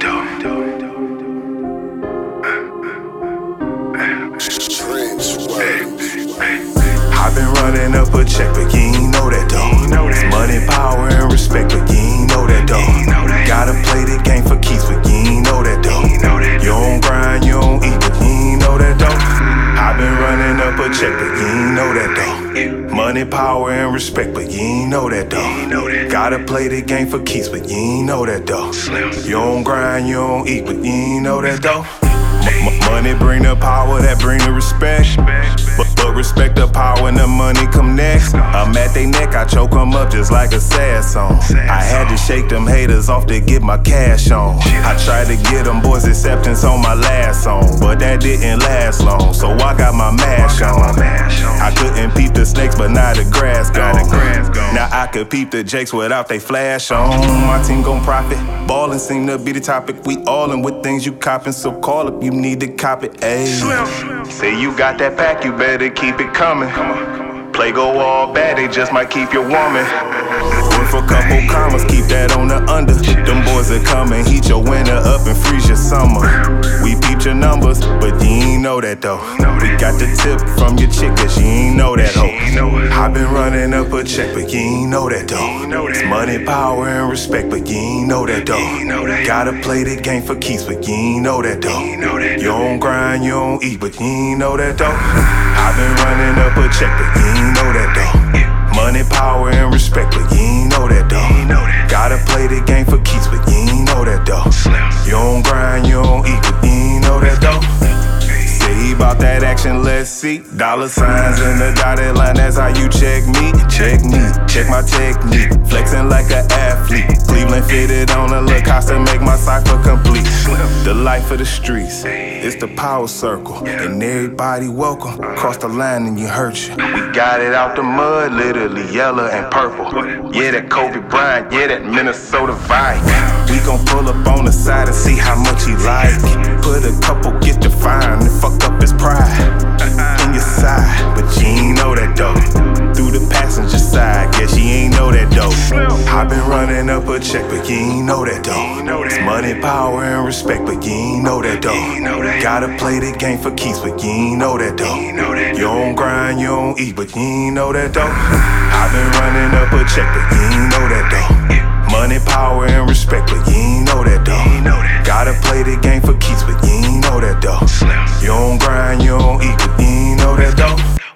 I've been running up a check, but you ain't know that though. It's money, power, and respect, but you ain't know that though. Gotta play the game for keeps, but you ain't know that though. You don't grind, you don't eat, but you ain't know that though. I've been running up a check, but you ain't know that though. Money, power, and respect, but you ain't know that though. Gotta play the game for keeps, but you ain't know that though. You don't grind, you don't eat, but you ain't know that though. Money bring the power, that bring the respect. But respect the power and the money come next. I'm at they neck, I choke them up just like a sad song. I had to shake them haters off to get my cash on. I tried to get them boys acceptance on my last song, but that didn't last long, so I got my mash on. I couldn't peep the snakes, but now the grass gone. Now I could peep the jakes without they flash on. My team gon' profit, ballin' seem to be the topic. We all in with things you coppin', so call up, you need to cop it, ayy. Say you got that pack, you better keep it coming. Play go all bad, they just might keep your woman. Work for a couple commas, keep that on the under. Them boys are coming, heat your winter up and freeze your summer. We peeped your numbers, but you ain't know that though. We got the tip from your chick, but she ain't know that hoe. I been running up a check, but you ain't know that though. It's money, power, and respect, but you ain't know that though. Gotta play the game for keeps, but you ain't know that though. You don't grind, you don't eat, but you ain't know that though. I been running up a check, but you ain't know that though. Money, power, and respect, but you ain't know that though. Gotta play the game for keeps, but you ain't know that though. You don't grind, you don't eat, but you ain't know that though. Say he bout that action, let's see. Dollar signs in the dotted line, that's how you check me. Check me, check my technique. Flexing like an athlete. Cleveland fitted on a Lacoste, make my cipher complete. The life of the streets, it's the power circle, and everybody welcome. Cross the line and you hurt you. We got it out the mud, literally yellow and purple. Yeah, that Kobe Bryant, yeah, that Minnesota vibe. We gon' pull up on the side and see how much he like. Put a couple get defined and fuck up his pride. In your side, but you ain't know that though. Through the passenger side, guess you ain't know that though. I been running up a check, but you ain't know that though. It's money, power, and respect, but you ain't know that though. Gotta play the game for keeps, but you ain't know that though. You don't grind, you don't eat, but you ain't know that though. I been running up a check, but you ain't know that though. Money, power, and respect, but you ain't know that though. Gotta play the game for keeps, but you ain't know that though. You don't grind, you don't eat, but you ain't know that though.